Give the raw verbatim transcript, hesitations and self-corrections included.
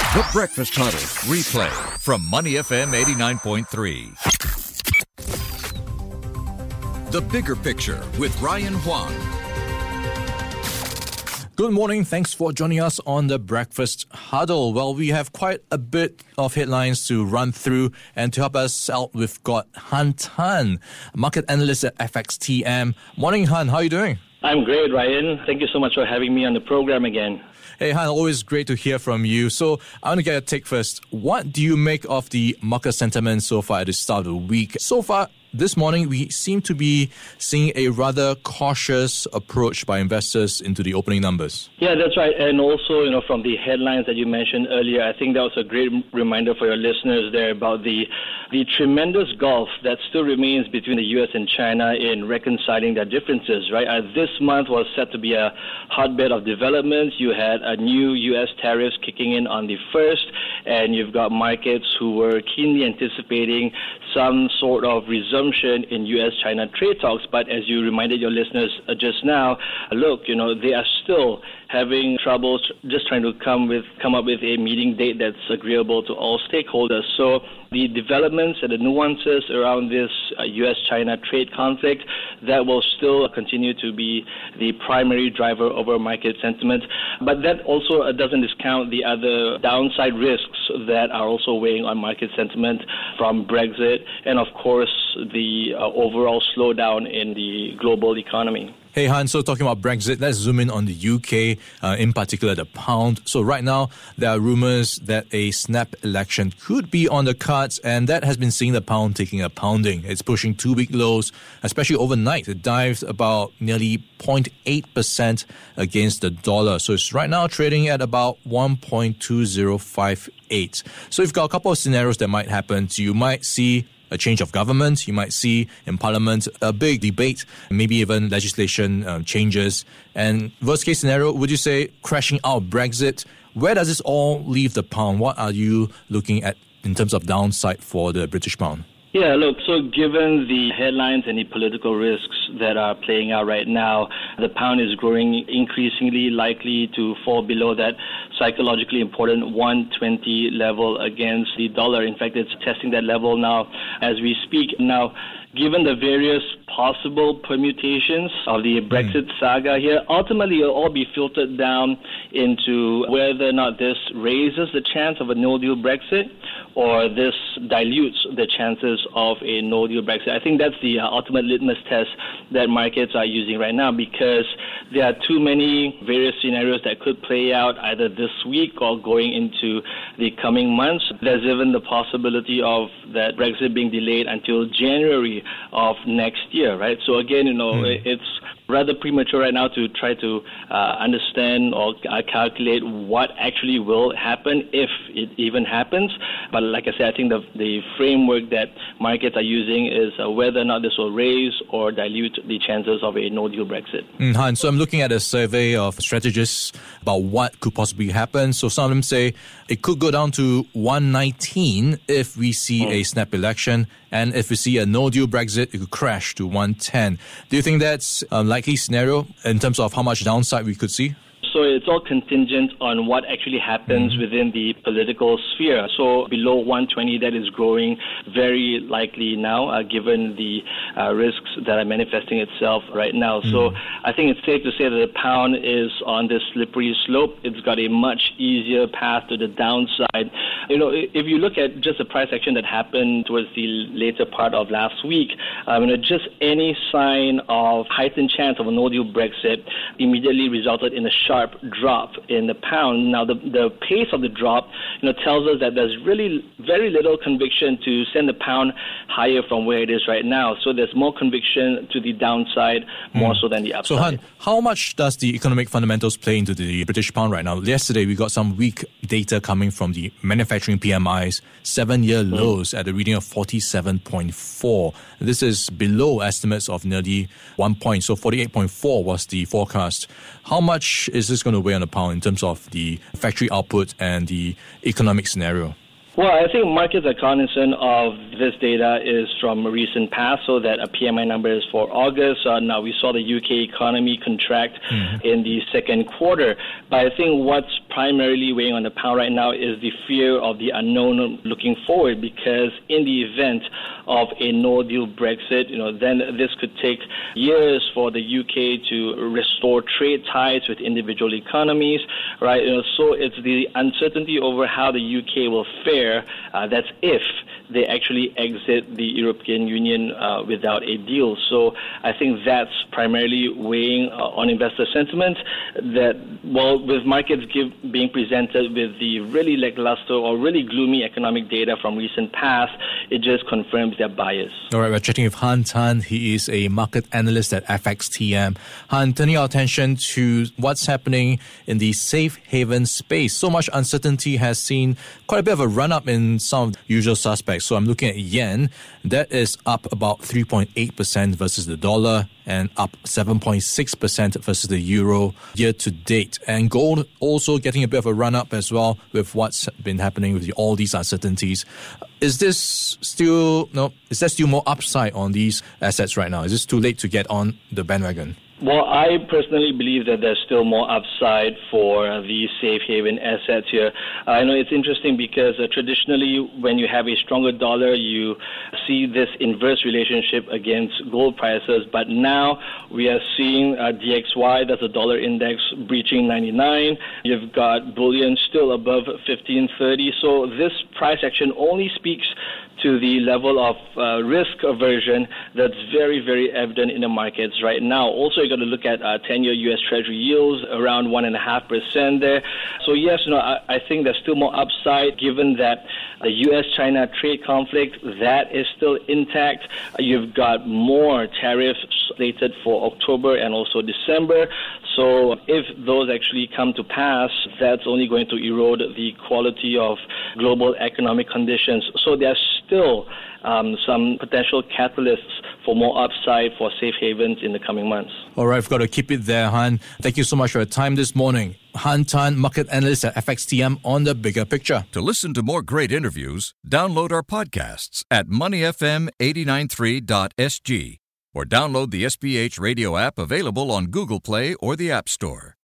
The Breakfast Huddle replay from Money F M eighty-nine point three. The Bigger Picture with Ryan Huang. Good morning. Thanks for joining us on the Breakfast Huddle. Well, we have quite a bit of headlines to run through, and to help us out, we've got Han Tan, market analyst at F X T M. Morning, Han. How are you doing? I'm great, Ryan. Thank you so much for having me on the program again. Hey, Han, always great to hear from you. So I want to get a take first. What do you make of the market sentiment so far at the start of the week? So far, this morning, we seem to be seeing a rather cautious approach by investors into the opening numbers. Yeah, that's right. And also, you know, from the headlines that you mentioned earlier, I think that was a great reminder for your listeners there about the the tremendous gulf that still remains between the U S and China in reconciling their differences, right? Uh, this month was set to be a hotbed of developments. You had a new U S tariffs kicking in on the first, and you've got markets who were keenly anticipating some sort of resumption in U S China trade talks. But as you reminded your listeners uh, just now, uh, look, you know, they are still having troubles just trying to come with come up with a meeting date that's agreeable to all stakeholders. So the developments and the nuances around this uh, U S China trade conflict, that will still continue to be the primary driver over market sentiment. But that also uh, doesn't discount the other downside risks that are also weighing on market sentiment, from Brexit and, of course, the uh, overall slowdown in the global economy. Hey, Han, so talking about Brexit, let's zoom in on the U K, uh, in particular the pound. So right now, there are rumours that a snap election could be on the cards, and that has been seeing the pound taking a pounding. It's pushing two-week lows, especially overnight. It dived about nearly zero point eight percent against the dollar. So it's right now trading at about one point two zero five eight. So you've got a couple of scenarios that might happen. So you might see a change of government. You might see in Parliament a big debate, maybe even legislation um, changes. And worst case scenario, would you say crashing out Brexit? Where does this all leave the pound? What are you looking at in terms of downside for the British pound? Yeah, look, so given the headlines and the political risks that are playing out right now, the pound is growing increasingly likely to fall below that psychologically important one twenty level against the dollar. In fact, it's testing that level now as we speak. Now, given the various possible permutations of the Brexit mm. saga here, ultimately it'll all be filtered down into whether or not this raises the chance of a no-deal Brexit or this dilutes the chances of a no-deal Brexit. I think that's the ultimate litmus test that markets are using right now, because there are too many various scenarios that could play out either this week or going into the coming months. There's even the possibility of that Brexit being delayed until January of next year, right? So again, you know, mm. it's rather premature right now to try to uh, understand or uh, calculate what actually will happen, if it even happens. But like I said, I think the the framework that markets are using is uh, whether or not this will raise or dilute the chances of a no-deal Brexit. Mm, Han, so I'm looking at a survey of strategists about what could possibly happen. So some of them say it could go down to one nineteen if we see mm. a snap election, and if we see a no-deal Brexit, it could crash to one ten. Do you think that's a likely scenario in terms of how much downside we could see? So it's all contingent on what actually happens mm-hmm. within the political sphere. So below one twenty, that is growing very likely now, uh, given the uh, risks that are manifesting itself right now. Mm-hmm. So I think it's safe to say that the pound is on this slippery slope. It's got a much easier path to the downside. You know, if you look at just the price action that happened towards the later part of last week, um, you know, just any sign of heightened chance of a no-deal Brexit immediately resulted in a sharp drop in the pound. Now, the the pace of the drop, you know, tells us that there's really very little conviction to send the pound higher from where it is right now. So there's more conviction to the downside, more mm. so than the upside. So, Han, how much does the economic fundamentals play into the British pound right now? Yesterday, we got some weak data coming from the manufacturing P M Is, seven-year mm. lows at a reading of forty-seven point four. This is below estimates of nearly one point. So forty-eight point four was the forecast. How much is this going to weigh on the pound in terms of the factory output and the economic scenario? Well, I think markets are cognizant of this data is from recent past, so that a P M I number is for August. Uh, now, we saw the U K economy contract mm-hmm. in the second quarter. But I think what's primarily weighing on the pound right now is the fear of the unknown looking forward, because in the event of a no-deal Brexit, you know, then this could take years for the U K to restore trade ties with individual economies, right? You know, so it's the uncertainty over how the U K will fare. Uh, that's if they actually exit the European Union uh, without a deal. So I think that's primarily weighing uh, on investor sentiment, that, well, with markets give, being presented with the really lackluster or really gloomy economic data from recent past, it just confirms their bias. All right, we're chatting with Han Tan. He is a market analyst at F X T M. Han, turning our attention to what's happening in the safe haven space. So much uncertainty has seen quite a bit of a run-up in some of the usual suspects. So I'm looking at yen. That is up about three point eight percent versus the dollar and up seven point six percent versus the euro year to date. And gold also getting a bit of a run-up as well with what's been happening with the, all these uncertainties. Is this still, no, is there still more upside on these assets right now? Is this too late to get on the bandwagon? Well, I personally believe that there's still more upside for these safe haven assets here. I know it's interesting because uh, traditionally when you have a stronger dollar, you see this inverse relationship against gold prices. But now we are seeing uh, D X Y, that's a dollar index, breaching ninety-nine. You've got bullion still above fifteen thirty. So this price action only speaks to the level of uh, risk aversion that's very, very evident in the markets right now. Also, you got to look at uh, ten-year U S Treasury yields around one and a half percent there. So yes, you know, I, I think there's still more upside given that the U S China trade conflict, that is still intact. You've got more tariffs slated for October and also December. So if those actually come to pass, that's only going to erode the quality of global economic conditions. So there's still um, some potential catalysts for more upside for safe havens in the coming months. All right, we've got to keep it there, Han. Thank you so much for your time this morning. Han Tan, market analyst at F X T M on The Bigger Picture. To listen to more great interviews, download our podcasts at money f m eight nine three dot s g or download the S B H radio app available on Google Play or the App Store.